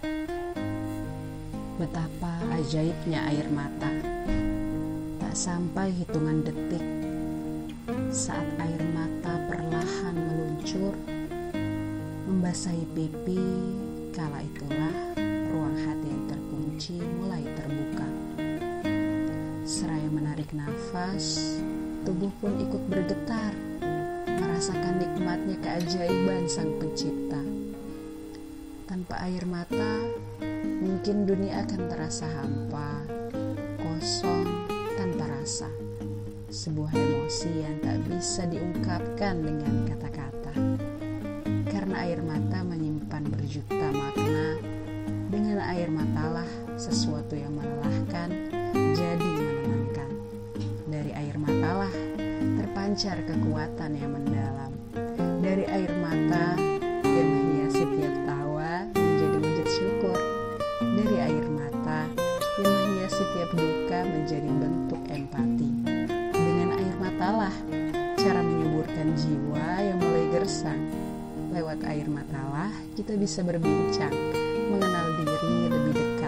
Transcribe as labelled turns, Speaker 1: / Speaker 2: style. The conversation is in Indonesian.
Speaker 1: Betapa ajaibnya air mata. Tak sampai hitungan detik, saat air mata perlahan meluncur, membasahi pipi, kala itulah ruang hati yang terkunci mulai terbuka. Seraya menarik nafas, tubuh pun ikut bergetar, merasakan nikmatnya keajaiban Sang Pencipta. Tanpa air mata, mungkin dunia akan terasa hampa, kosong, tanpa rasa. Sebuah emosi yang tak bisa diungkapkan dengan kata-kata. Karena air mata menyimpan berjuta makna, dengan air matalah sesuatu yang melelahkan jadi menenangkan. Dari air matalah terpancar kekuatan yang mendalam. Dari air mata yang menghiasi tiap tawa menjadi wujud syukur. Dari air mata yang menghiasi tiap duka menjadi bentuk empati. Dengan air matalah cara menyuburkan jiwa yang mulai gersang. Lewat air matalah kita bisa berbincang, mengenal diri lebih dekat.